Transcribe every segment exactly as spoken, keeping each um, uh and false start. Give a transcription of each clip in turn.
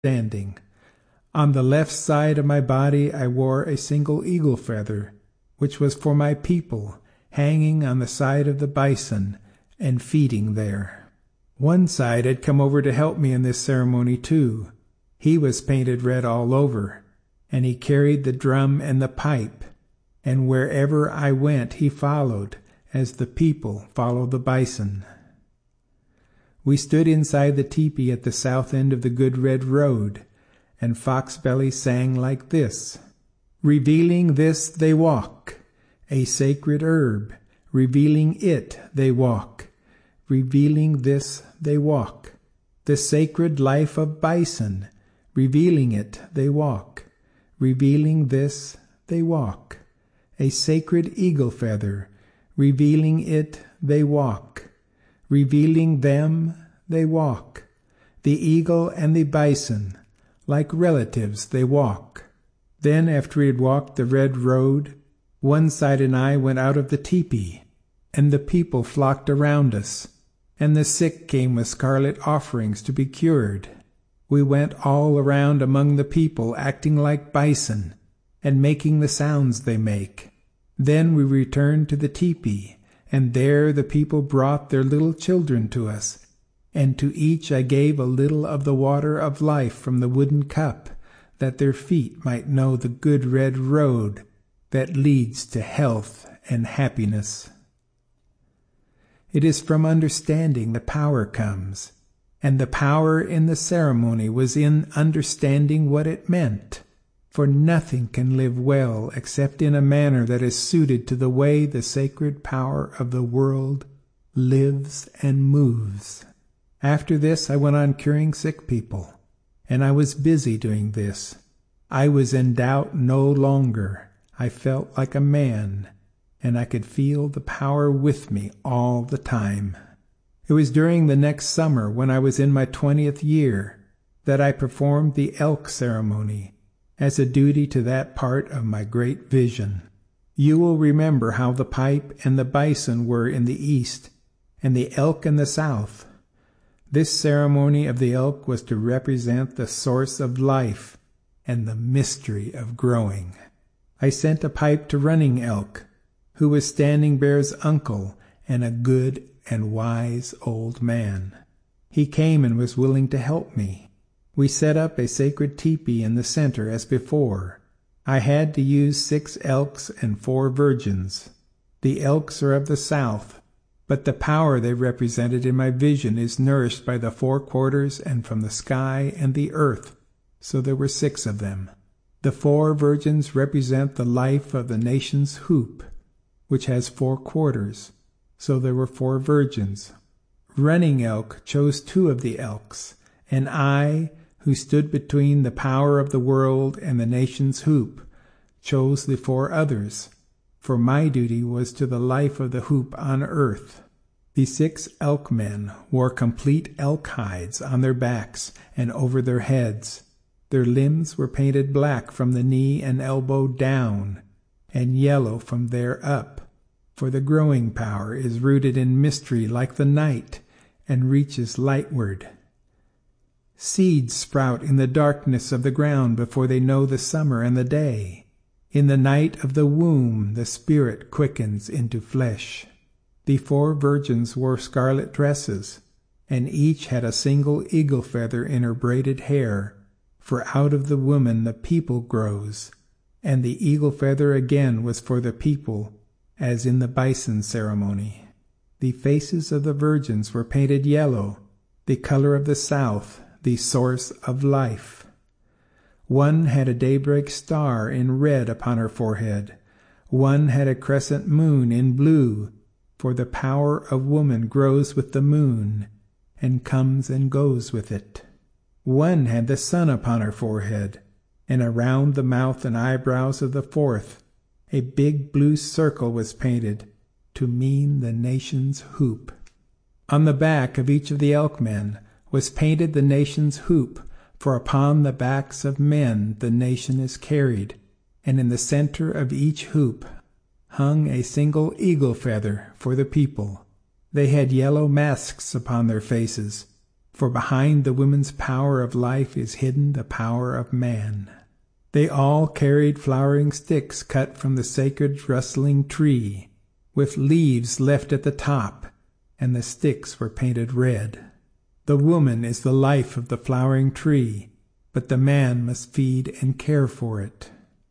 standing. On the left side of my body I wore a single eagle feather, which was for my people, hanging on the side of the bison and feeding there. One side had come over to help me in this ceremony too. He was painted red all over, and he carried the drum and the pipe, and wherever I went he followed, as the people follow the bison. We stood inside the teepee at the south end of the Good Red Road, and Foxbelly sang like this: Revealing this they walk, a sacred herb, revealing it they walk, revealing this they walk, the sacred life of bison, revealing it they walk, revealing this they walk, a sacred eagle feather, revealing it they walk, revealing them they walk, the eagle and the bison, like relatives they walk. Then after we had walked the red road, One Side and I went out of the teepee, and the people flocked around us, and the sick came with scarlet offerings to be cured. We went all around among the people, acting like bison, and making the sounds they make. Then we returned to the teepee, and there the people brought their little children to us, and to each I gave a little of the water of life from the wooden cup, that their feet might know the good red road that leads to health and happiness. It is from understanding the power comes, and the power in the ceremony was in understanding what it meant, for nothing can live well except in a manner that is suited to the way the sacred power of the world lives and moves. After this I went on curing sick people, and I was busy doing this. I was in doubt no longer. I felt like a man, and I could feel the power with me all the time. It was during the next summer, when I was in my twentieth year, that I performed the elk ceremony as a duty to that part of my great vision. You will remember how the pipe and the bison were in the east, and the elk in the south. This ceremony of the elk was to represent the source of life and the mystery of growing. I sent a pipe to Running Elk, who was Standing Bear's uncle and a good and wise old man. He came and was willing to help me. We set up a sacred teepee in the center as before. I had to use six elks and four virgins. The elks are of the south, but the power they represented in my vision is nourished by the four quarters and from the sky and the earth, so there were six of them. The four virgins represent the life of the nation's hoop, which has four quarters, so there were four virgins. Running Elk chose two of the elks, and I, who stood between the power of the world and the nation's hoop, chose the four others, for my duty was to the life of the hoop on earth. The six elk men wore complete elk hides on their backs and over their heads. Their limbs were painted black from the knee and elbow down, and yellow from there up, for the growing power is rooted in mystery like the night, and reaches lightward. Seeds sprout in the darkness of the ground before they know the summer and the day. In the night of the womb the spirit quickens into flesh. The four virgins wore scarlet dresses, and each had a single eagle feather in her braided hair, for out of the woman the people grows, and the eagle feather again was for the people, as in the bison ceremony. The faces of the virgins were painted yellow, the color of the south, the source of life. One had a daybreak star in red upon her forehead. One had a crescent moon in blue, for the power of woman grows with the moon, and comes and goes with it. One had the sun upon her forehead, and around the mouth and eyebrows of the fourth a big blue circle was painted, to mean the nation's hoop. On the back of each of the elk men was painted the nation's hoop, for upon the backs of men the nation is carried, and in the center of each hoop hung a single eagle feather for the people. They had yellow masks upon their faces, for behind the woman's power of life is hidden the power of man. They all carried flowering sticks cut from the sacred rustling tree, with leaves left at the top, and the sticks were painted red. The woman is the life of the flowering tree, but the man must feed and care for it.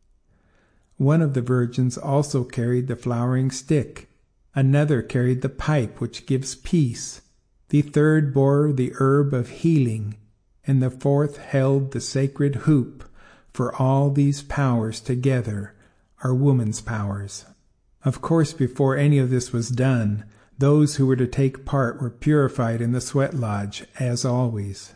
One of the virgins also carried the flowering stick. Another carried the pipe which gives peace. The third bore the herb of healing, and the fourth held the sacred hoop, for all these powers together are woman's powers. Of course, before any of this was done, those who were to take part were purified in the sweat lodge, as always.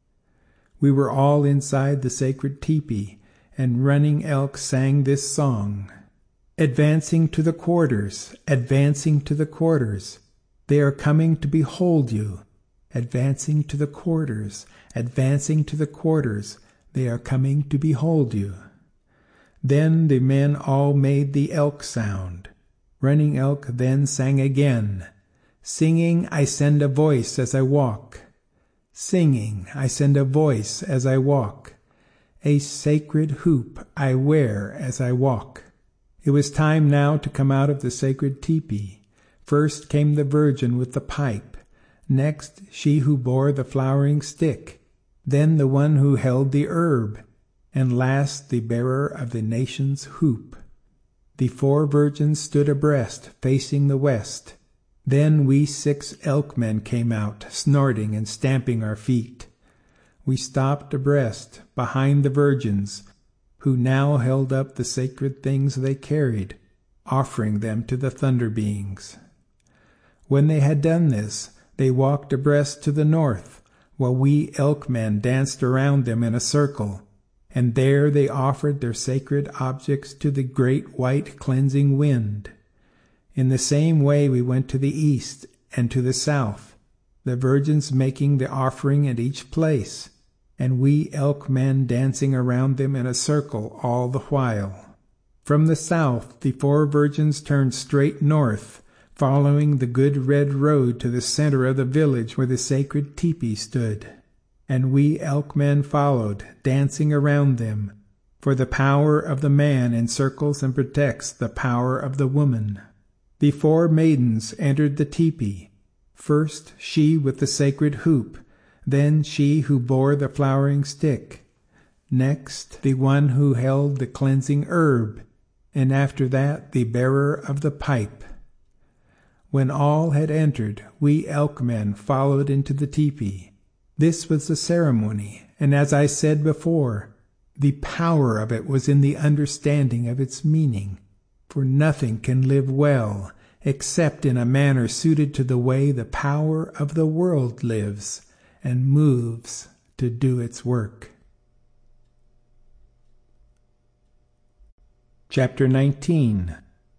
We were all inside the sacred teepee, and Running Elk sang this song. Advancing to the quarters, advancing to the quarters, they are coming to behold you. Advancing to the quarters, advancing to the quarters, they are coming to behold you. Then the men all made the elk sound. Running Elk then sang again, singing, I send a voice as I walk. Singing, I send a voice as I walk. A sacred hoop I wear as I walk. It was time now to come out of the sacred teepee. First came the virgin with the pipe, next she who bore the flowering stick, then the one who held the herb, and last the bearer of the nation's hoop. The four virgins stood abreast, facing the west. Then we six elk men came out, snorting and stamping our feet. We stopped abreast, behind the virgins, who now held up the sacred things they carried, offering them to the thunder beings. When they had done this, they walked abreast to the north, while we elk men danced around them in a circle, and there they offered their sacred objects to the great white cleansing wind. In the same way we went to the east and to the south, the virgins making the offering at each place, and we elk men dancing around them in a circle all the while. From the south the four virgins turned straight north, following the good red road to the center of the village where the sacred teepee stood. And we elk men followed, dancing around them, for the power of the man encircles and protects the power of the woman. The four maidens entered the teepee, first she with the sacred hoop, then she who bore the flowering stick, next the one who held the cleansing herb, and after that the bearer of the pipe. When all had entered, we elk men followed into the teepee. This was the ceremony, and as I said before, the power of it was in the understanding of its meaning, for nothing can live well except in a manner suited to the way the power of the world lives and moves to do its work. Chapter nineteen.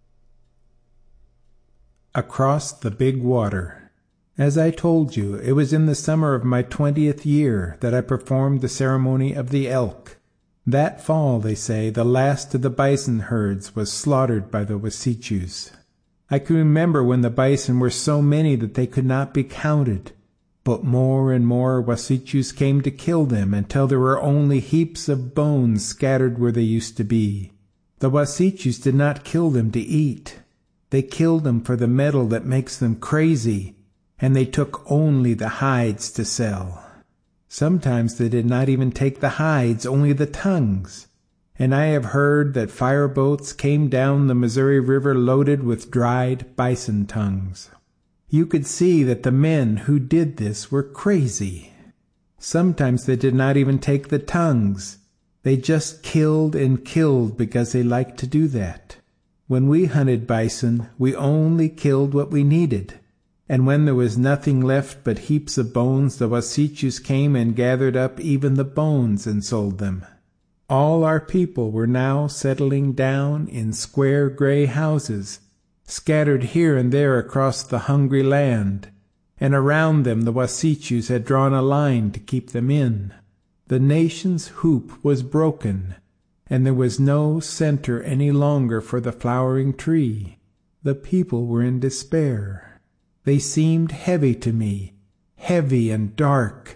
Across the Big Water. As I told you, it was in the summer of my twentieth year that I performed the ceremony of the elk. That fall, they say, the last of the bison herds was slaughtered by the Wasichus. I can remember when the bison were so many that they could not be counted, but more and more Wasichus came to kill them until there were only heaps of bones scattered where they used to be. The Wasichus did not kill them to eat. They killed them for the metal that makes them crazy, and they took only the hides to sell. Sometimes they did not even take the hides, only the tongues. And I have heard that fire boats came down the Missouri River loaded with dried bison tongues. You could see that the men who did this were crazy. Sometimes they did not even take the tongues. They just killed and killed because they liked to do that. When we hunted bison, we only killed what we needed. And when there was nothing left but heaps of bones, the Wasichus came and gathered up even the bones and sold them. All our people were now settling down in square gray houses, scattered here and there across the hungry land, and around them the Wasichus had drawn a line to keep them in. The nation's hoop was broken, and there was no center any longer for the flowering tree. The people were in despair. They seemed heavy to me, heavy and dark,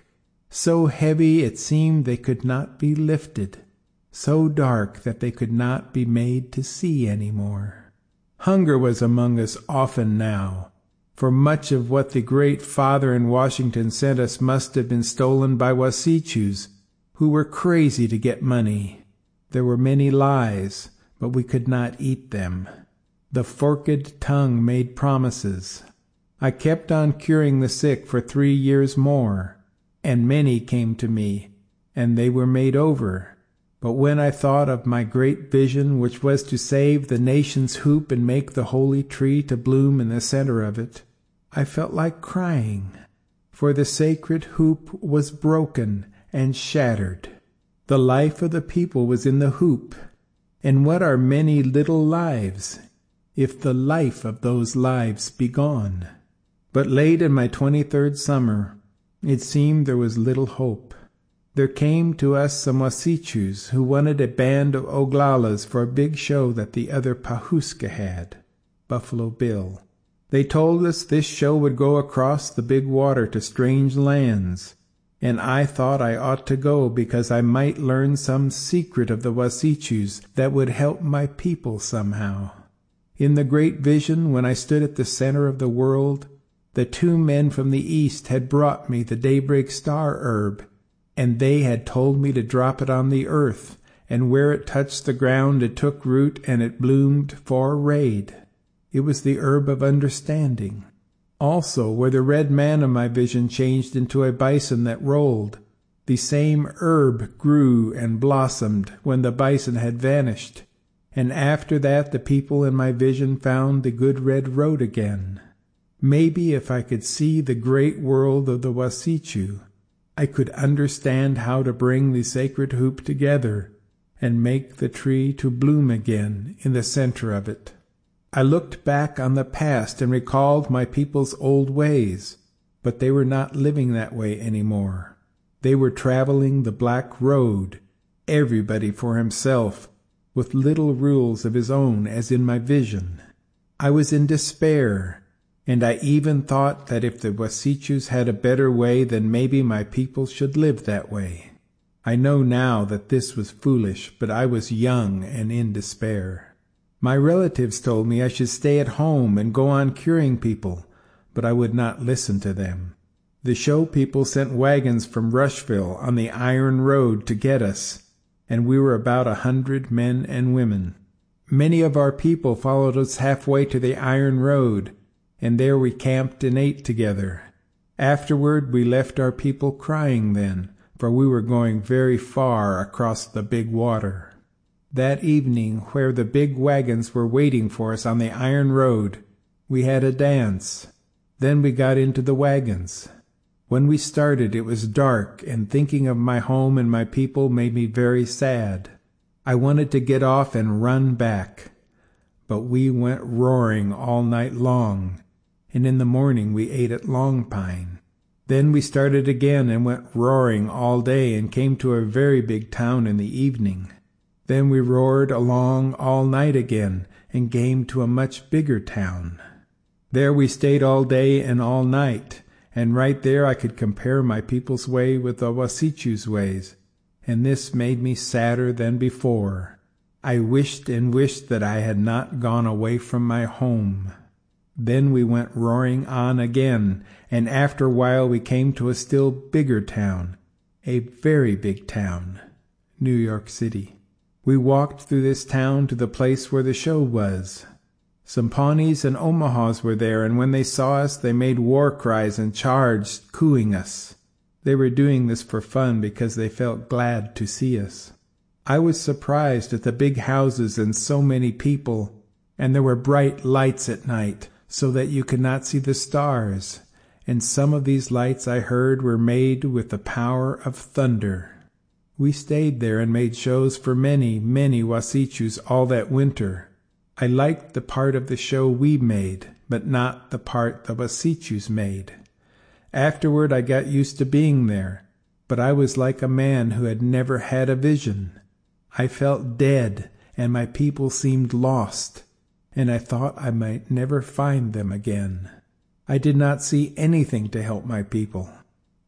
So heavy it seemed they could not be lifted, so dark that they could not be made to see any more. Hunger was among us often now, for much of what the great Father in Washington sent us must have been stolen by Wasichus, who were crazy to get money. There were many lies, but we could not eat them. The forked tongue made promises. I kept on curing the sick for three years more, and many came to me, and they were made over. But when I thought of my great vision, which was to save the nation's hoop and make the holy tree to bloom in the center of it, I felt like crying, for the sacred hoop was broken and shattered. The life of the people was in the hoop, and what are many little lives, if the life of those lives be gone? But late in my twenty-third summer, it seemed there was little hope. There came to us some Wasichus who wanted a band of Oglalas for a big show that the other Pawhuska had, Buffalo Bill. They told us this show would go across the big water to strange lands, and I thought I ought to go because I might learn some secret of the Wasichus that would help my people somehow. In the great vision, when I stood at the center of the world, the two men from the east had brought me the daybreak star herb, and they had told me to drop it on the earth, and where it touched the ground it took root and it bloomed for raid. It was the herb of understanding. Also, where the red man of my vision changed into a bison that rolled, the same herb grew and blossomed when the bison had vanished, and after that the people in my vision found the good red road again. Maybe if I could see the great world of the Wasichu, I could understand how to bring the sacred hoop together and make the tree to bloom again in the center of it. I looked back on the past and recalled my people's old ways, but they were not living that way anymore. They were traveling the black road, everybody for himself, with little rules of his own as in my vision. I was in despair, and I even thought that if the Wasichus had a better way, then maybe my people should live that way. I know now that this was foolish, but I was young and in despair. My relatives told me I should stay at home and go on curing people, but I would not listen to them. The show people sent wagons from Rushville on the iron road to get us, and we were about a hundred men and women. Many of our people followed us halfway to the iron road, and there we camped and ate together. Afterward we left our people crying then, for we were going very far across the big water. That evening, where the big wagons were waiting for us on the iron road, we had a dance. Then we got into the wagons. When we started, it was dark, and thinking of my home and my people made me very sad. I wanted to get off and run back, but we went roaring all night long, and in the morning we ate at Long Pine. Then we started again and went roaring all day and came to a very big town in the evening. Then we roared along all night again and came to a much bigger town. There we stayed all day and all night, and right there I could compare my people's way with the Wasichus' ways, and this made me sadder than before. I wished and wished that I had not gone away from my home. Then we went roaring on again, and after a while we came to a still bigger town, a very big town, New York City. We walked through this town to the place where the show was. Some Pawnees and Omahas were there, and when they saw us they made war cries and charged, cooing us. They were doing this for fun because they felt glad to see us. I was surprised at the big houses and so many people, and there were bright lights at night, so that you could not see the stars, and some of these lights I heard were made with the power of thunder. We stayed there and made shows for many, many Wasichus all that winter. I liked the part of the show we made, but not the part the Wasichus made. Afterward I got used to being there, but I was like a man who had never had a vision. I felt dead, and my people seemed lost, and I thought I might never find them again. I did not see anything to help my people.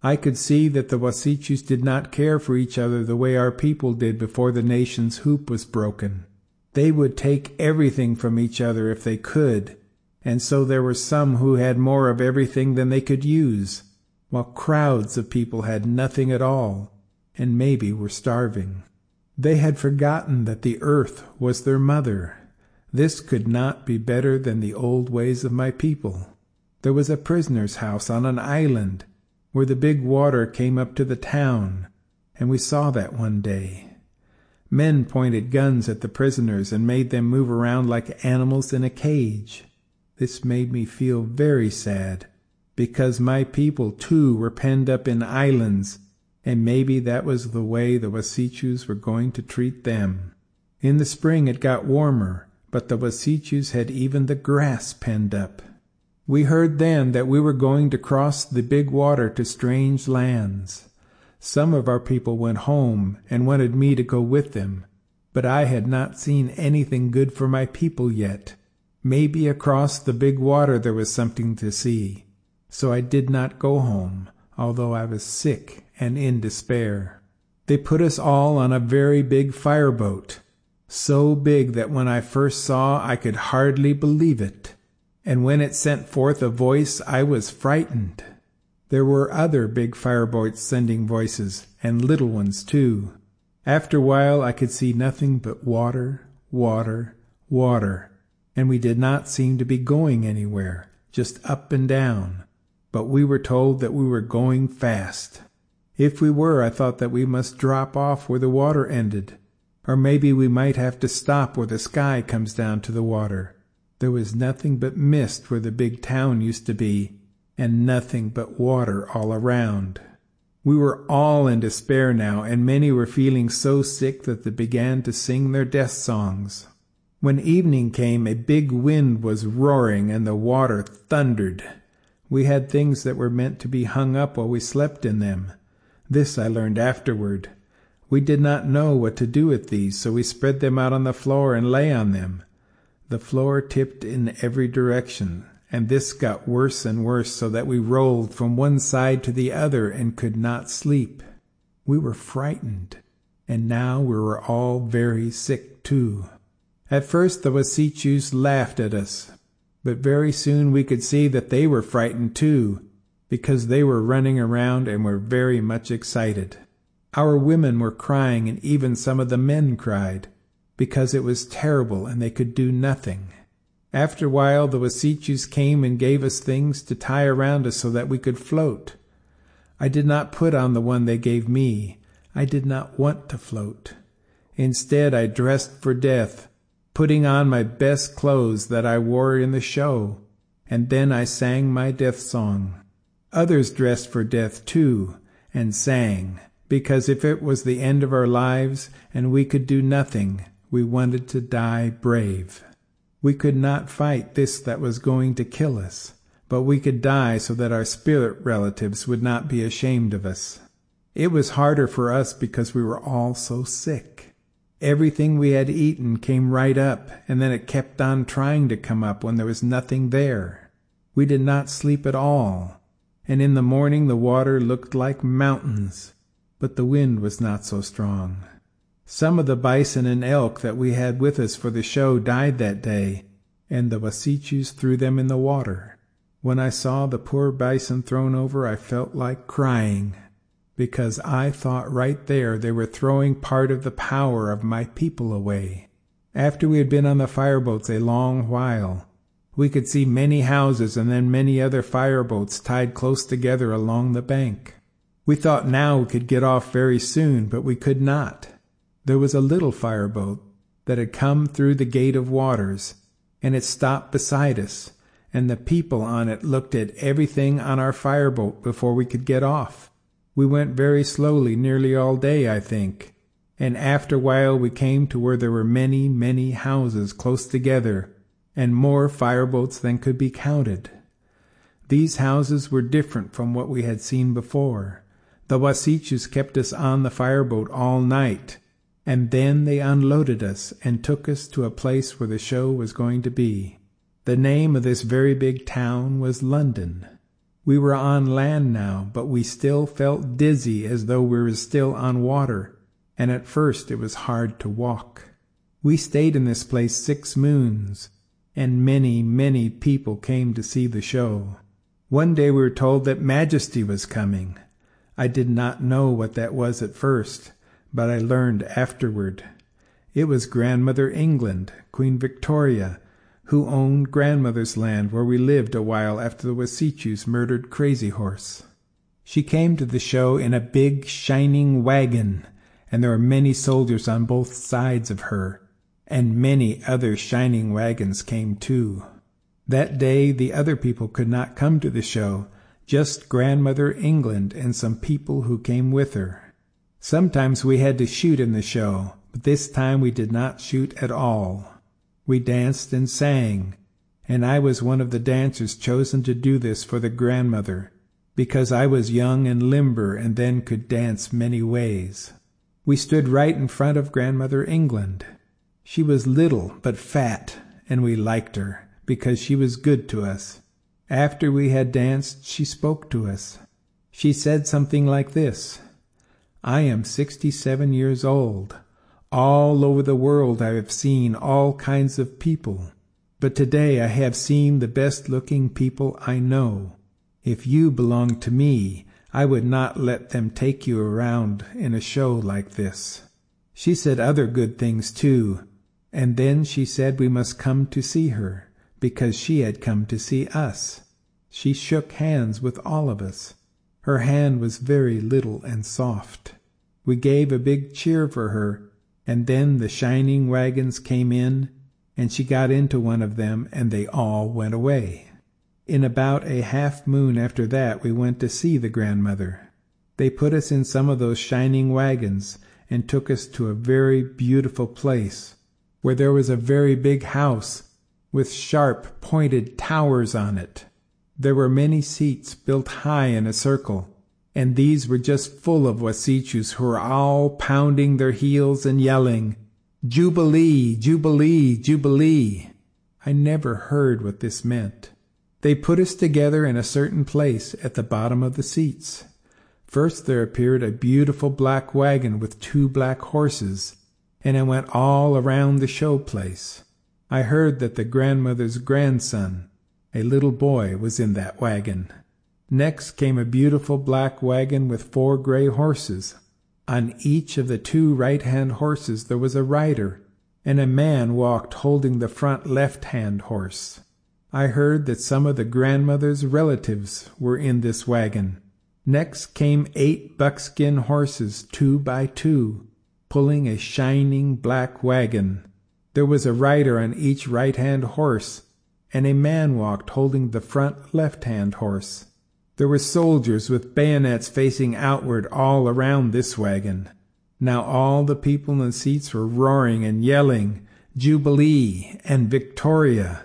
I could see that the Wasichus did not care for each other the way our people did before the nation's hoop was broken. They would take everything from each other if they could, and so there were some who had more of everything than they could use, while crowds of people had nothing at all, and maybe were starving. They had forgotten that the earth was their mother. This could not be better than the old ways of my people. There was a prisoner's house on an island, where the big water came up to the town, and we saw that one day. Men pointed guns at the prisoners and made them move around like animals in a cage. This made me feel very sad, because my people too were penned up in islands, and maybe that was the way the Wasichus were going to treat them. In the spring it got warmer, but the Wasichus had even the grass penned up. We heard then that we were going to cross the big water to strange lands. Some of our people went home and wanted me to go with them, but I had not seen anything good for my people yet. Maybe across the big water there was something to see. So I did not go home, although I was sick and in despair. They put us all on a very big fireboat, so big that when I first saw I could hardly believe it. And when it sent forth a voice, I was frightened. There were other big fireboats sending voices, and little ones too. After a while I could see nothing but water, water, water, and we did not seem to be going anywhere, just up and down. But we were told that we were going fast. If we were, I thought that we must drop off where the water ended, or maybe we might have to stop where the sky comes down to the water. There was nothing but mist where the big town used to be, and nothing but water all around. We were all in despair now, and many were feeling so sick that they began to sing their death songs. When evening came, a big wind was roaring, and the water thundered. We had things that were meant to be hung up while we slept in them. This I learned afterward. We did not know what to do with these, so we spread them out on the floor and lay on them. The floor tipped in every direction, and this got worse and worse, so that we rolled from one side to the other and could not sleep. We were frightened, and now we were all very sick too. At first the Wasichus laughed at us, but very soon we could see that they were frightened too, because they were running around and were very much excited. Our women were crying, and even some of the men cried, because it was terrible and they could do nothing. After a while the Wasichus came and gave us things to tie around us so that we could float. I did not put on the one they gave me. I did not want to float. Instead I dressed for death, putting on my best clothes that I wore in the show, and then I sang my death song. Others dressed for death too, and sang, because if it was the end of our lives and we could do nothing, we wanted to die brave. We could not fight this that was going to kill us, but we could die so that our spirit relatives would not be ashamed of us. It was harder for us because we were all so sick. Everything we had eaten came right up, and then it kept on trying to come up when there was nothing there. We did not sleep at all, and in the morning the water looked like mountains, but the wind was not so strong. Some of the bison and elk that we had with us for the show died that day, and the Wasichus threw them in the water. When I saw the poor bison thrown over, I felt like crying, because I thought right there they were throwing part of the power of my people away. After we had been on the fireboats a long while, we could see many houses and then many other fireboats tied close together along the bank. We thought now we could get off very soon, but we could not. There was a little fireboat that had come through the gate of waters, and it stopped beside us, and the people on it looked at everything on our fireboat before we could get off. We went very slowly, nearly all day, I think, and after a while we came to where there were many, many houses close together, and more fireboats than could be counted. These houses were different from what we had seen before. The Wasichus kept us on the fireboat all night, and then they unloaded us and took us to a place where the show was going to be. The name of this very big town was London. We were on land now, but we still felt dizzy as though we were still on water, and at first it was hard to walk. We stayed in this place six moons, and many, many people came to see the show. One day we were told that Majesty was coming. I did not know what that was at first, but I learned afterward. It was Grandmother England, Queen Victoria, who owned Grandmother's land where we lived a while after the Wasichus murdered Crazy Horse. She came to the show in a big, shining wagon, and there were many soldiers on both sides of her, and many other shining wagons came too. That day the other people could not come to the show, just Grandmother England and some people who came with her. Sometimes we had to shoot in the show, but this time we did not shoot at all. We danced and sang, and I was one of the dancers chosen to do this for the grandmother, because I was young and limber and then could dance many ways. We stood right in front of Grandmother England. She was little but fat, and we liked her, because she was good to us. After we had danced, she spoke to us. She said something like this: "I am sixty-seven years old. All over the world I have seen all kinds of people, but today I have seen the best-looking people I know. If you belonged to me, I would not let them take you around in a show like this." She said other good things too, and then she said we must come to see her, because she had come to see us. She shook hands with all of us. Her hand was very little and soft. We gave a big cheer for her, and then the shining wagons came in, and she got into one of them, and they all went away. In about a half moon after that we went to see the grandmother. They put us in some of those shining wagons and took us to a very beautiful place, where there was a very big house with sharp, pointed towers on it. There were many seats built high in a circle, and these were just full of Wasichus who were all pounding their heels and yelling, "Jubilee! Jubilee! Jubilee!" I never heard what this meant. They put us together in a certain place at the bottom of the seats. First there appeared a beautiful black wagon with two black horses, and it went all around the show place. I heard that the grandmother's grandson, a little boy, was in that wagon. Next came a beautiful black wagon with four gray horses. On each of the two right-hand horses there was a rider, and a man walked holding the front left-hand horse. I heard that some of the grandmother's relatives were in this wagon. Next came eight buckskin horses, two by two, pulling a shining black wagon. There was a rider on each right-hand horse, and a man walked holding the front left-hand horse. There were soldiers with bayonets facing outward all around this wagon. Now all the people in the seats were roaring and yelling, "Jubilee!" and "Victoria!"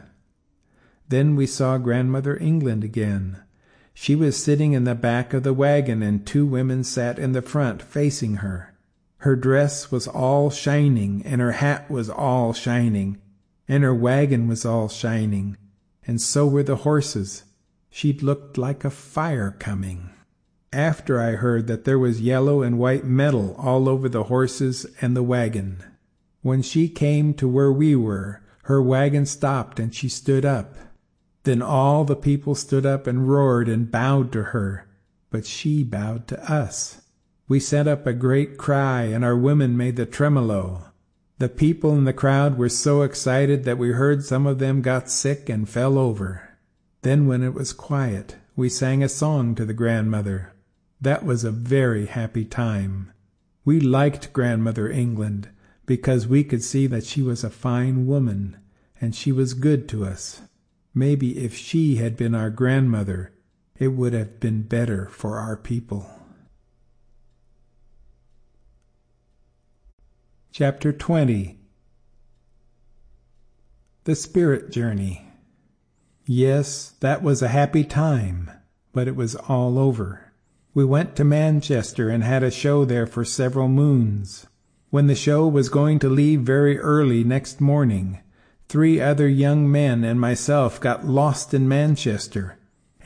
Then we saw Grandmother England again. She was sitting in the back of the wagon, and two women sat in the front facing her. Her dress was all shining, and her hat was all shining, and her wagon was all shining, and so were the horses. She looked like a fire coming. After I heard that there was yellow and white metal all over the horses and the wagon. When she came to where we were, her wagon stopped and she stood up. Then all the people stood up and roared and bowed to her, but she bowed to us. We sent up a great cry, and our women made the tremolo. The people in the crowd were so excited that we heard some of them got sick and fell over. Then when it was quiet, we sang a song to the grandmother. That was a very happy time. We liked Grandmother England because we could see that she was a fine woman, and she was good to us. Maybe if she had been our grandmother, it would have been better for our people. Chapter twenty. The Spirit Journey. Yes, that was a happy time, but it was all over. We went to Manchester and had a show there for several moons. When the show was going to leave very early next morning, three other young men and myself got lost in Manchester,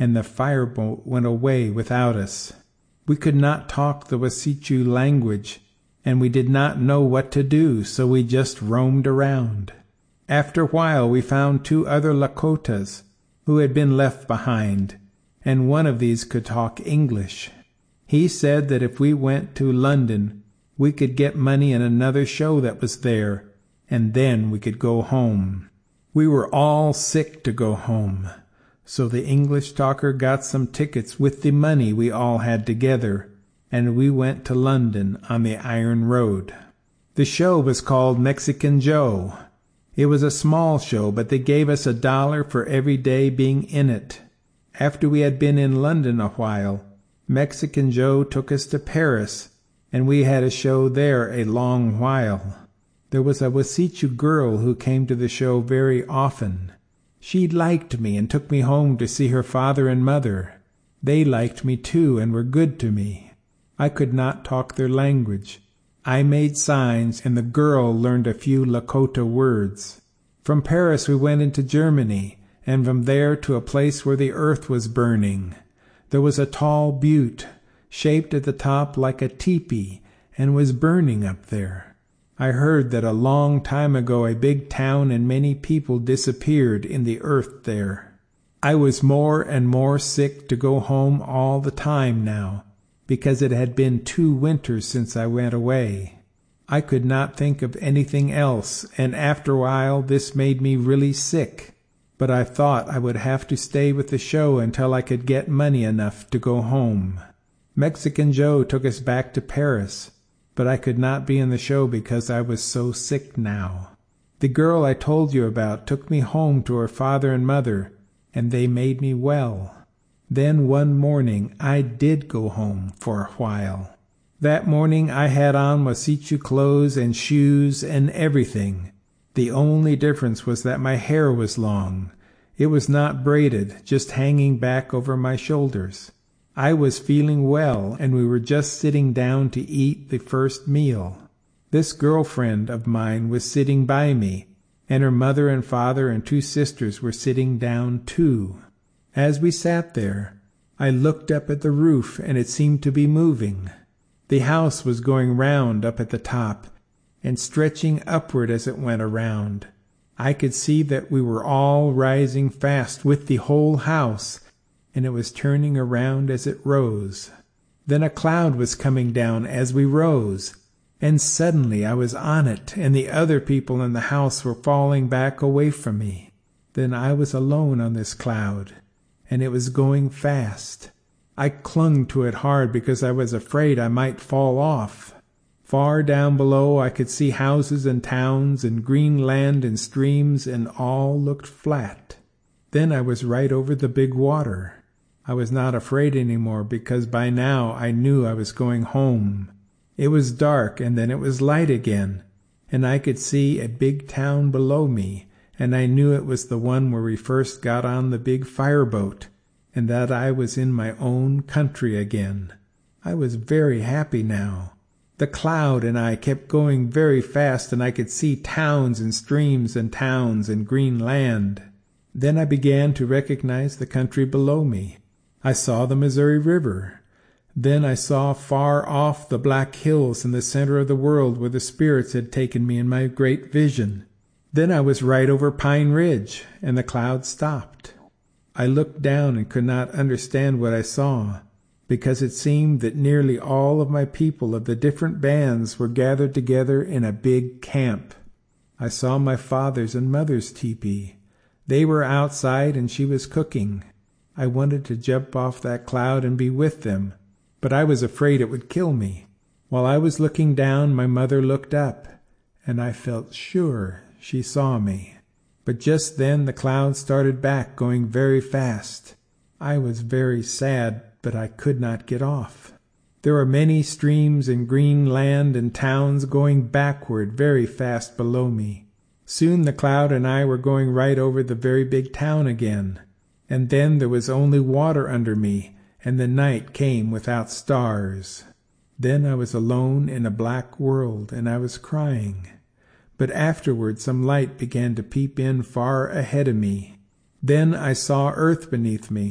and the fireboat went away without us. We could not talk the Wasichu language, and we did not know what to do, so we just roamed around. After a while we found two other Lakotas who had been left behind, and one of these could talk English. He said that if we went to London, we could get money in another show that was there, and then we could go home. We were all sick to go home, so the English talker got some tickets with the money we all had together, and we went to London on the Iron Road. The show was called Mexican Joe. It was a small show, but they gave us a dollar for every day being in it. After we had been in London a while, Mexican Joe took us to Paris, and we had a show there a long while. There was a Wasichu girl who came to the show very often. She liked me and took me home to see her father and mother. They liked me too and were good to me. I could not talk their language. I made signs, and the girl learned a few Lakota words. From Paris we went into Germany, and from there to a place where the earth was burning. There was a tall butte, shaped at the top like a teepee, and was burning up there. I heard that a long time ago a big town and many people disappeared in the earth there. I was more and more sick to go home all the time now, because it had been two winters since I went away. I could not think of anything else, and after a while this made me really sick. But I thought I would have to stay with the show until I could get money enough to go home. Mexican Joe took us back to Paris, but I could not be in the show because I was so sick now. The girl I told you about took me home to her father and mother, and they made me well. Then one morning I did go home for a while. That morning I had on Wasichu clothes and shoes and everything. The only difference was that my hair was long. It was not braided, just hanging back over my shoulders. I was feeling well, and we were just sitting down to eat the first meal. This girlfriend of mine was sitting by me, and her mother and father and two sisters were sitting down too. As we sat there, I looked up at the roof, and it seemed to be moving. The house was going round up at the top, and stretching upward as it went around. I could see that we were all rising fast with the whole house, and it was turning around as it rose. Then a cloud was coming down as we rose, and suddenly I was on it, and the other people in the house were falling back away from me. Then I was alone on this cloud, and it was going fast. I clung to it hard because I was afraid I might fall off. Far down below I could see houses and towns and green land and streams, and all looked flat. Then I was right over the big water. I was not afraid any more because by now I knew I was going home. It was dark, and then it was light again, and I could see a big town below me, and I knew it was the one where we first got on the big fireboat, and that I was in my own country again. I was very happy now. The cloud and I kept going very fast, and I could see towns and streams and towns and green land. Then I began to recognize the country below me. I saw the Missouri River. Then I saw far off the black hills in the center of the world where the spirits had taken me in my great vision. Then I was right over Pine Ridge, and the cloud stopped. I looked down and could not understand what I saw, because it seemed that nearly all of my people of the different bands were gathered together in a big camp. I saw my father's and mother's teepee. They were outside, and she was cooking. I wanted to jump off that cloud and be with them, but I was afraid it would kill me. While I was looking down, my mother looked up, and I felt sure she saw me. But just then the cloud started back, going very fast. I was very sad, but I could not get off. There were many streams and green land and towns going backward very fast below me. Soon the cloud and I were going right over the very big town again. And then there was only water under me, and the night came without stars. Then I was alone in a black world, and I was crying. But afterward some light began to peep in far ahead of me. Then I saw earth beneath me,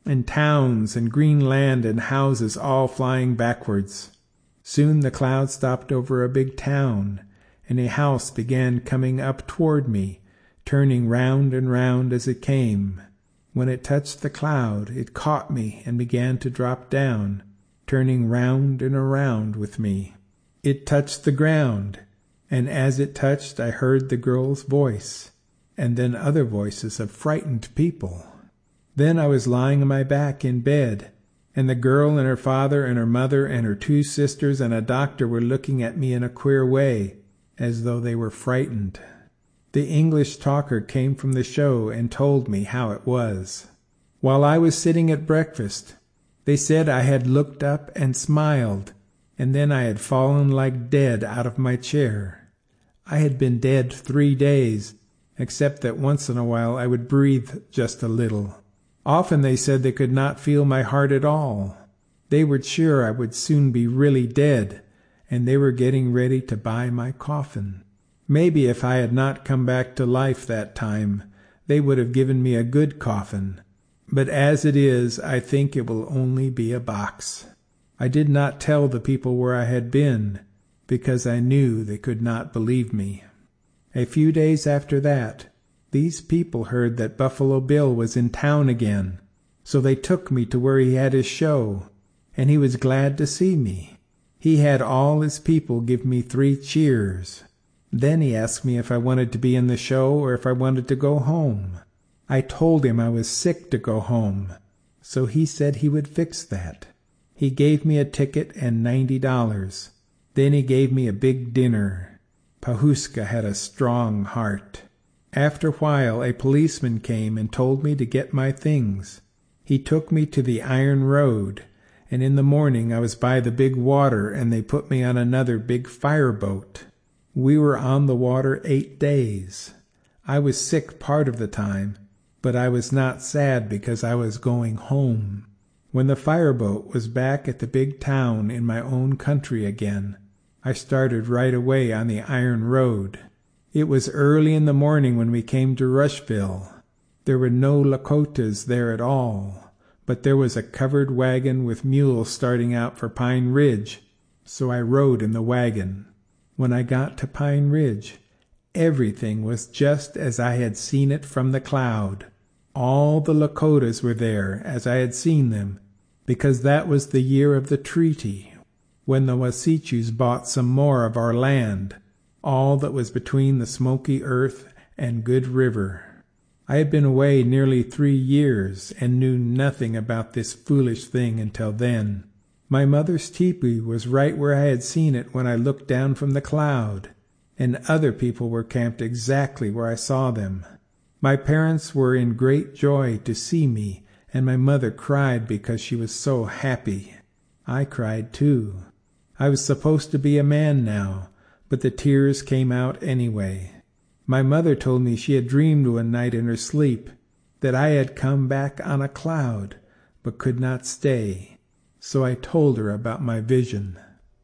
and towns and green land and houses all flying backwards. Soon the cloud stopped over a big town, and a house began coming up toward me, turning round and round as it came. When it touched the cloud, it caught me and began to drop down, turning round and around with me. It touched the ground, and as it touched, I heard the girl's voice, and then other voices of frightened people. Then I was lying on my back in bed, and the girl and her father and her mother and her two sisters and a doctor were looking at me in a queer way, as though they were frightened. The English talker came from the show and told me how it was. While I was sitting at breakfast, they said I had looked up and smiled, and then I had fallen like dead out of my chair. I had been dead three days, except that once in a while I would breathe just a little. Often they said they could not feel my heart at all. They were sure I would soon be really dead, and they were getting ready to buy my coffin. Maybe if I had not come back to life that time, they would have given me a good coffin. But as it is, I think it will only be a box. I did not tell the people where I had been, because I knew they could not believe me. A few days after that, these people heard that Buffalo Bill was in town again, so they took me to where he had his show, and he was glad to see me. He had all his people give me three cheers. Then he asked me if I wanted to be in the show or if I wanted to go home. I told him I was sick to go home, so he said he would fix that. He gave me a ticket and ninety dollars. Then he gave me a big dinner. Pahuska had a strong heart. After a while a policeman came and told me to get my things. He took me to the iron road, and in the morning I was by the big water, and they put me on another big fireboat. We were on the water eight days. I was sick part of the time, but I was not sad because I was going home. When the fireboat was back at the big town in my own country again, I started right away on the iron road. It was early in the morning when we came to Rushville. There were no Lakotas there at all, but there was a covered wagon with mules starting out for Pine Ridge, so I rode in the wagon. When I got to Pine Ridge, everything was just as I had seen it from the cloud. All the Lakotas were there as I had seen them, because that was the year of the treaty, when the Wasichus bought some more of our land, all that was between the Smoky Earth and Good River. I had been away nearly three years and knew nothing about this foolish thing until then. My mother's teepee was right where I had seen it when I looked down from the cloud, and other people were camped exactly where I saw them. My parents were in great joy to see me, and my mother cried because she was so happy. I cried too. I was supposed to be a man now, but the tears came out anyway. My mother told me she had dreamed one night in her sleep that I had come back on a cloud, but could not stay. So I told her about my vision.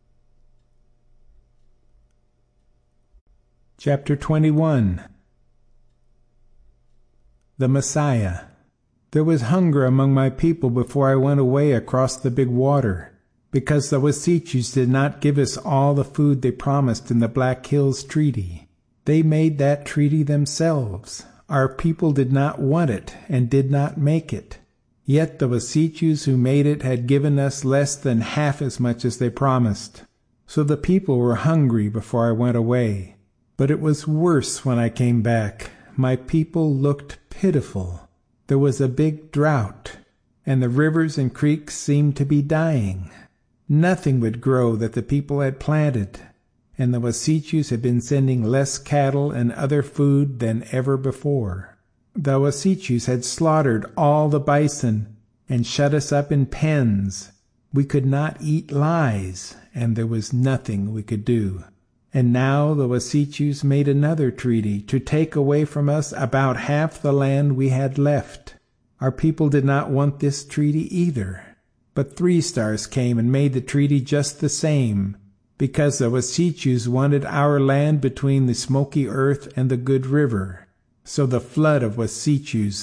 Chapter twenty-one. The Messiah. There was hunger among my people before I went away across the big water, because the Wasichus did not give us all the food they promised in the Black Hills Treaty. They made that treaty themselves. Our people did not want it and did not make it. Yet the Wasichus who made it had given us less than half as much as they promised. So the people were hungry before I went away. But it was worse when I came back. My people looked pitiful. There was a big drought, and the rivers and creeks seemed to be dying. Nothing would grow that the people had planted, and the Wasichus had been sending less cattle and other food than ever before. The Wasichus had slaughtered all the bison and shut us up in pens. We could not eat lies, and there was nothing we could do. And now the Wasichus made another treaty to take away from us about half the land we had left. Our people did not want this treaty either. But Three Stars came and made the treaty just the same, because the Wasichus wanted our land between the Smoky Earth and the Good River. So the flood of Wasichus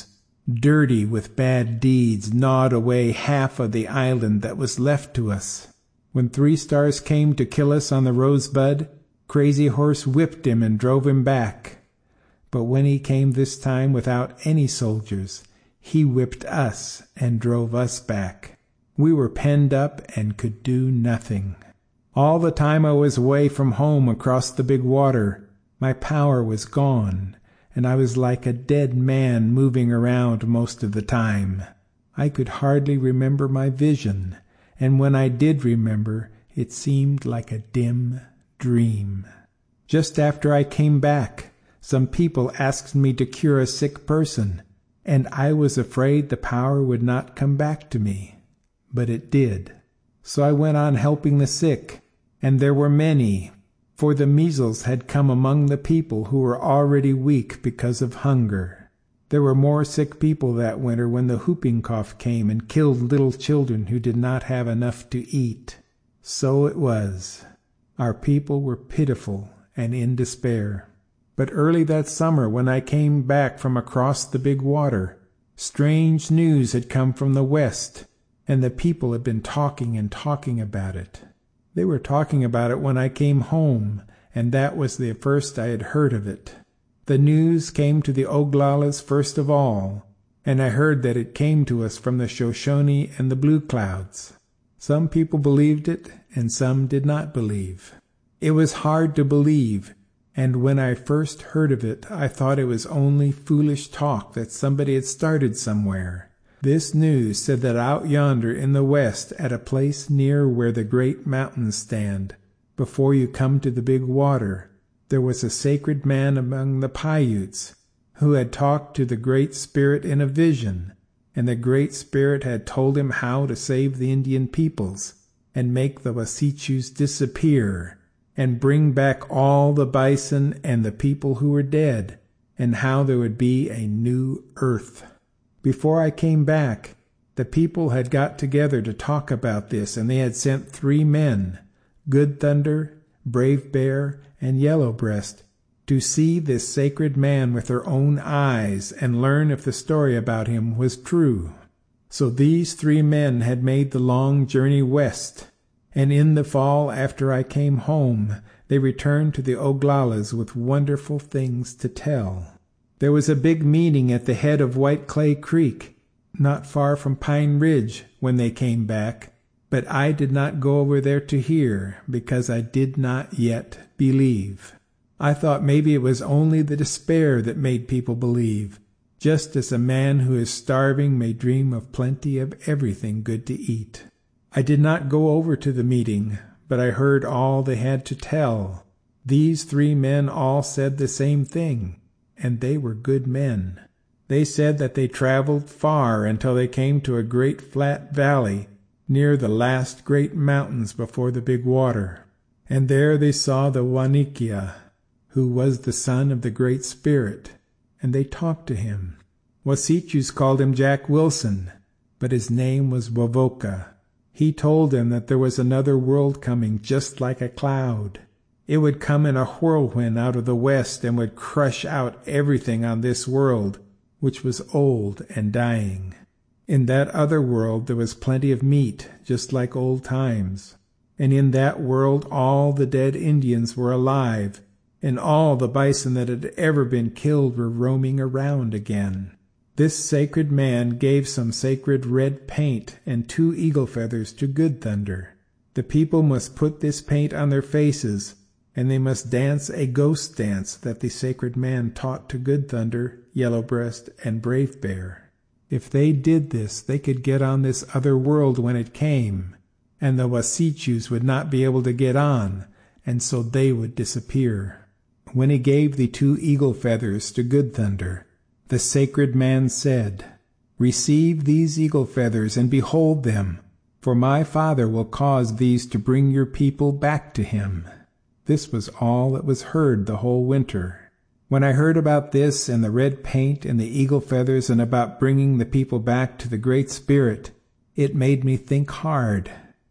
dirty with bad deeds, gnawed away half of the island that was left to us. When Three Stars came to kill us on the Rosebud, Crazy Horse whipped him and drove him back. But when he came this time without any soldiers, he whipped us and drove us back. We were penned up and could do nothing. All the time I was away from home across the big water, my power was gone, and I was like a dead man moving around most of the time. I could hardly remember my vision, and when I did remember, it seemed like a dim dream. Just after I came back, some people asked me to cure a sick person, and I was afraid the power would not come back to me. But it did. So I went on helping the sick, and there were many, for the measles had come among the people who were already weak because of hunger. There were more sick people that winter when the whooping cough came and killed little children who did not have enough to eat. So it was. Our people were pitiful and in despair. But early that summer, when I came back from across the big water, strange news had come from the west, and the people had been talking and talking about it. They were talking about it when I came home, and that was the first I had heard of it. The news came to the Oglalas first of all, and I heard that it came to us from the Shoshone and the Blue Clouds. Some people believed it, and some did not believe. It was hard to believe, and when I first heard of it, I thought it was only foolish talk that somebody had started somewhere. This news said that out yonder in the west, at a place near where the great mountains stand, before you come to the big water, there was a sacred man among the Paiutes who had talked to the Great Spirit in a vision, and the Great Spirit had told him how to save the Indian peoples and make the Wasichus disappear and bring back all the bison and the people who were dead, and how there would be a new earth. Before I came back, the people had got together to talk about this, and they had sent three men, Good Thunder, Brave Bear, and Yellow Breast, to see this sacred man with their own eyes and learn if the story about him was true. So these three men had made the long journey west, and in the fall after I came home, they returned to the Oglalas with wonderful things to tell. There was a big meeting at the head of White Clay Creek, not far from Pine Ridge, when they came back, but I did not go over there to hear, because I did not yet believe. I thought maybe it was only the despair that made people believe, just as a man who is starving may dream of plenty of everything good to eat. I did not go over to the meeting, but I heard all they had to tell. These three men all said the same thing, and they were good men. They said that they traveled far until they came to a great flat valley near the last great mountains before the big water, and there they saw the Wanikia, who was the son of the Great Spirit, and they talked to him. Wasichus called him Jack Wilson, but his name was Wovoka. He told them that there was another world coming just like a cloud. It would come in a whirlwind out of the west and would crush out everything on this world, which was old and dying. In that other world there was plenty of meat, just like old times. And in that world all the dead Indians were alive, and all the bison that had ever been killed were roaming around again. This sacred man gave some sacred red paint and two eagle feathers to Good Thunder. The people must put this paint on their faces, and they must dance a ghost dance that the sacred man taught to Good Thunder, Yellow Breast, and Brave Bear. If they did this, they could get on this other world when it came, and the Wasichus would not be able to get on, and so they would disappear. When he gave the two eagle feathers to Good Thunder, the sacred man said, "Receive these eagle feathers and behold them, for my Father will cause these to bring your people back to him." This was all that was heard the whole winter. When I heard about this and the red paint and the eagle feathers and about bringing the people back to the Great Spirit, it made me think hard.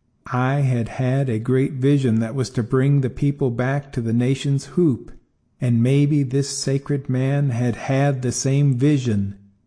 I had had a great vision that was to bring the people back to the nation's hoop, and maybe this sacred man had had the same vision,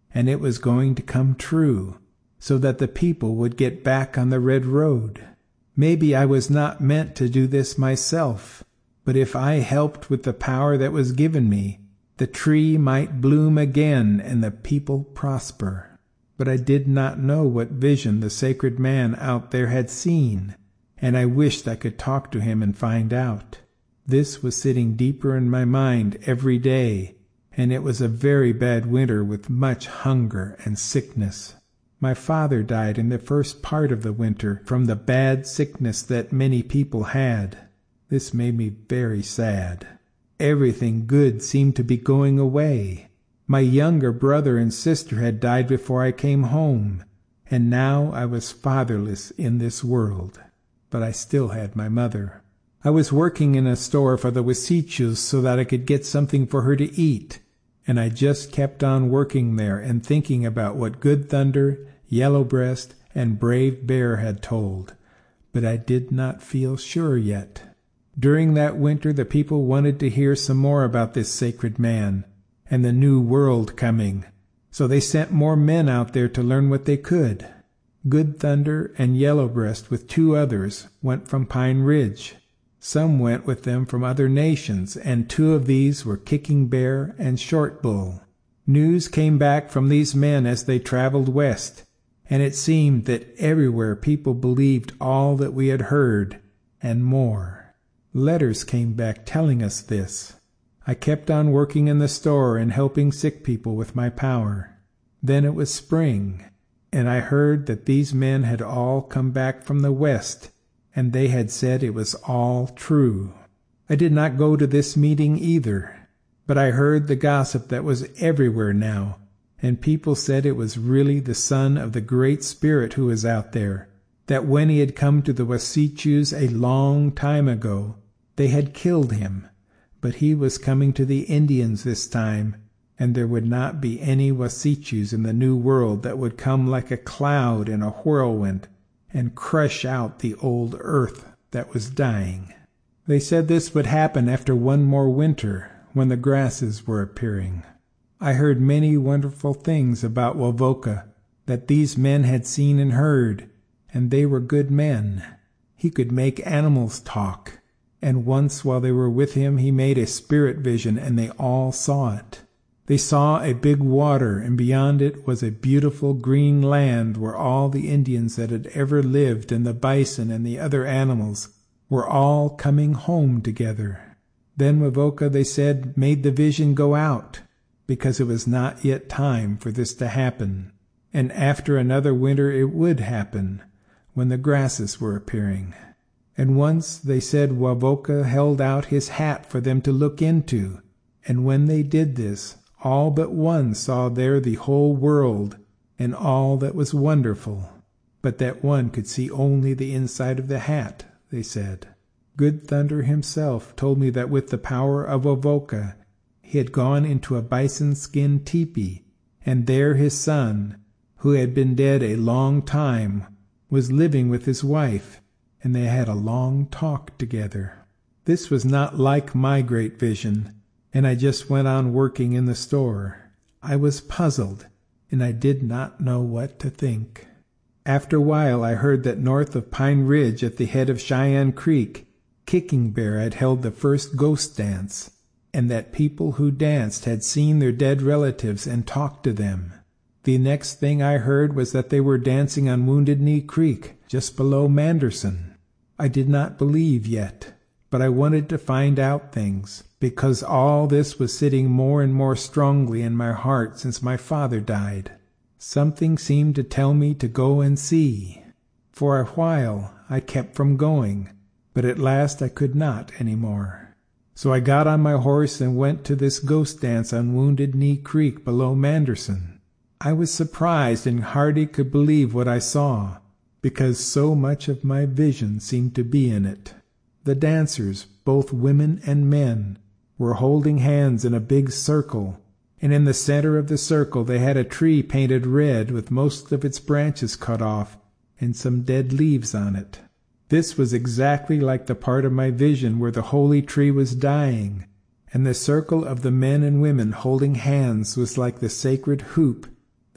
and it was going to come true, so that the people would get back on the red road. Maybe I was not meant to do this myself, but if I helped with the power that was given me, the tree might bloom again and the people prosper. But I did not know what vision the sacred man out there had seen, and I wished I could talk to him and find out. This was sitting deeper in my mind every day, and it was a very bad winter with much hunger and sickness. My father died in the first part of the winter from the bad sickness that many people had. This made me very sad. Everything good seemed to be going away. My younger brother and sister had died before I came home, and now I was fatherless in this world. But I still had my mother. I was working in a store for the Wasichus so that I could get something for her to eat, and I just kept on working there and thinking about what Good Thunder, Yellow Breast, and Brave Bear had told, but I did not feel sure yet. During that winter the people wanted to hear some more about this sacred man and the new world coming, so they sent more men out there to learn what they could. Good Thunder and Yellow Breast with two others went from Pine Ridge. Some went with them from other nations, and two of these were Kicking Bear and Short Bull. News came back from these men as they traveled west, and it seemed that everywhere people believed all that we had heard, and more. Letters came back telling us this. I kept on working in the store and helping sick people with my power. Then it was spring, and I heard that these men had all come back from the west, and they had said it was all true. I did not go to this meeting either, but I heard the gossip that was everywhere now, and people said it was really the son of the Great Spirit who was out there, that when he had come to the Wasichus a long time ago, they had killed him, but he was coming to the Indians this time, and there would not be any Wasichus in the new world that would come like a cloud in a whirlwind and crush out the old earth that was dying. They said this would happen after one more winter, when the grasses were appearing. I heard many wonderful things about Wovoka that these men had seen and heard, and they were good men. He could make animals talk, and once while they were with him he made a spirit vision, and they all saw it. They saw a big water, and beyond it was a beautiful green land where all the Indians that had ever lived, and the bison and the other animals, were all coming home together. Then Wovoka, they said, made the vision go out, because it was not yet time for this to happen, and after another winter it would happen, when the grasses were appearing. And once they said Wovoka held out his hat for them to look into, and when they did this, all but one saw there the whole world and all that was wonderful, but that one could see only the inside of the hat, they said. Good Thunder himself told me that with the power of Wovoka he had gone into a bison-skin teepee, and there his son, who had been dead a long time, was living with his wife, and they had a long talk together. This was not like my great vision, and I just went on working in the store. I was puzzled, and I did not know what to think. After a while I heard that north of Pine Ridge at the head of Cheyenne Creek, Kicking Bear had held the first ghost dance, and that people who danced had seen their dead relatives and talked to them. The next thing I heard was that they were dancing on Wounded Knee Creek, just below Manderson. I did not believe yet, but I wanted to find out things, because all this was sitting more and more strongly in my heart since my father died. Something seemed to tell me to go and see. For a while I kept from going, but at last I could not any more. So I got on my horse and went to this ghost dance on Wounded Knee Creek below Manderson. I was surprised and hardly could believe what I saw, because so much of my vision seemed to be in it. The dancers, both women and men, were holding hands in a big circle, and in the center of the circle they had a tree painted red with most of its branches cut off and some dead leaves on it. This was exactly like the part of my vision where the holy tree was dying, and the circle of the men and women holding hands was like the sacred hoop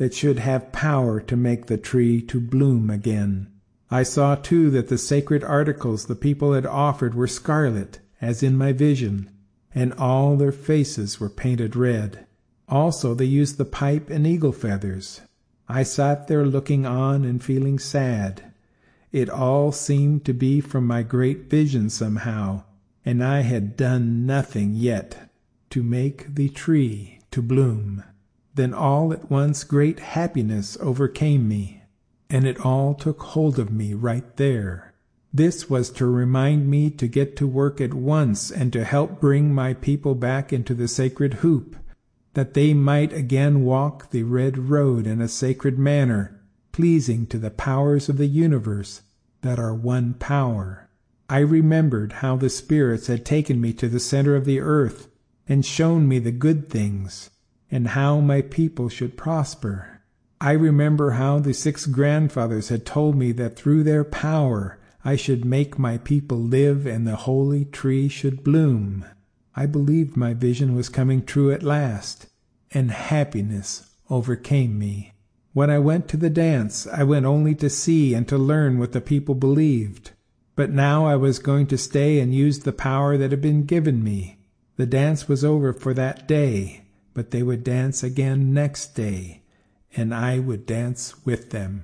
that should have power to make the tree to bloom again. I saw too that the sacred articles the people had offered were scarlet, as in my vision, and all their faces were painted red. Also they used the pipe and eagle feathers. I sat there looking on and feeling sad. It all seemed to be from my great vision somehow, and I had done nothing yet to make the tree to bloom. Then all at once great happiness overcame me, and it all took hold of me right there. This was to remind me to get to work at once and to help bring my people back into the sacred hoop, that they might again walk the red road in a sacred manner, pleasing to the powers of the universe that are one power. I remembered how the spirits had taken me to the center of the earth and shown me the good things, and how my people should prosper. I remember how the six grandfathers had told me that through their power I should make my people live and the holy tree should bloom. I believed my vision was coming true at last, and happiness overcame me. When I went to the dance, I went only to see and to learn what the people believed. But now I was going to stay and use the power that had been given me. The dance was over for that day, but they would dance again next day, and I would dance with them.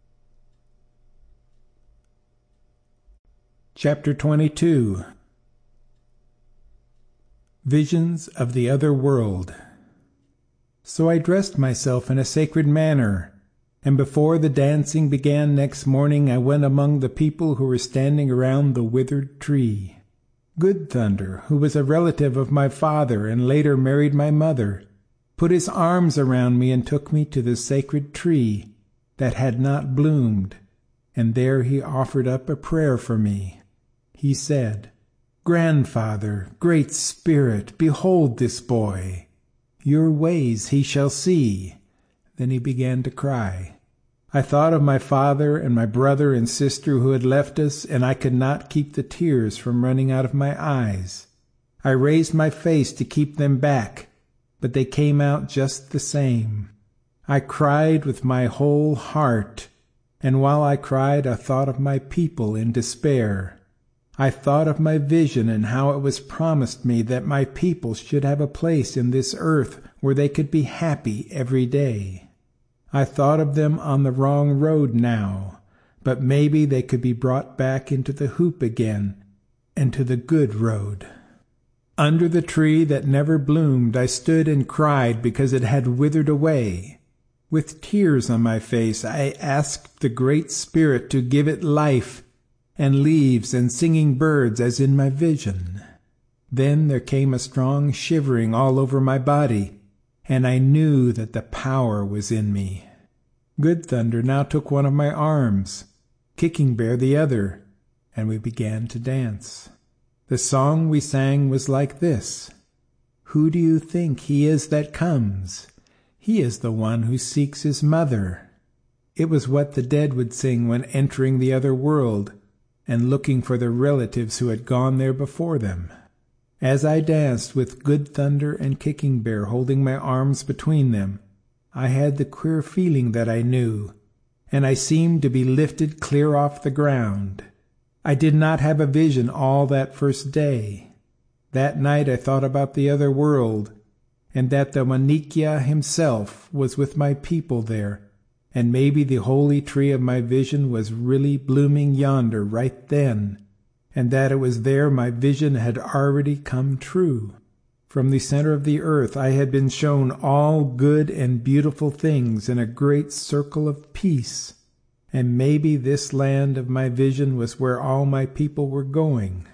Chapter twenty-two. Visions of the Other World. So I dressed myself in a sacred manner, and before the dancing began next morning I went among the people who were standing around the withered tree. Good Thunder, who was a relative of my father and later married my mother, put his arms around me and took me to the sacred tree that had not bloomed, and there he offered up a prayer for me. He said, "Grandfather, Great Spirit, behold this boy. Your ways he shall see." Then he began to cry. I thought of my father and my brother and sister who had left us, and I could not keep the tears from running out of my eyes. I raised my face to keep them back, but they came out just the same. I cried with my whole heart, and while I cried I thought of my people in despair. I thought of my vision and how it was promised me that my people should have a place in this earth where they could be happy every day. I thought of them on the wrong road now, but maybe they could be brought back into the hoop again and to the good road. Under the tree that never bloomed I stood and cried because it had withered away. With tears on my face I asked the Great Spirit to give it life and leaves and singing birds as in my vision. Then there came a strong shivering all over my body, and I knew that the power was in me. Good Thunder now took one of my arms, Kicking Bear the other, and we began to dance. The song we sang was like this: "Who do you think he is that comes? He is the one who seeks his mother." It was what the dead would sing when entering the other world and looking for their relatives who had gone there before them. As I danced with Good Thunder and Kicking Bear holding my arms between them, I had the queer feeling that I knew, and I seemed to be lifted clear off the ground. I did not have a vision all that first day. That night I thought about the other world, and that the Manikia himself was with my people there, and maybe the holy tree of my vision was really blooming yonder right then, and that it was there my vision had already come true. From the center of the earth I had been shown all good and beautiful things in a great circle of peace, and maybe this land of my vision was where all my people were going,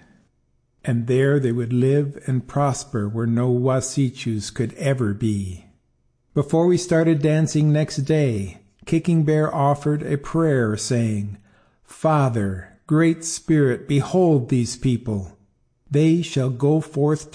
and there they would live and prosper where no Wasichus could ever be. Before we started dancing next day, Kicking Bear offered a prayer saying, "Father, Great Spirit, behold these people. They shall go forth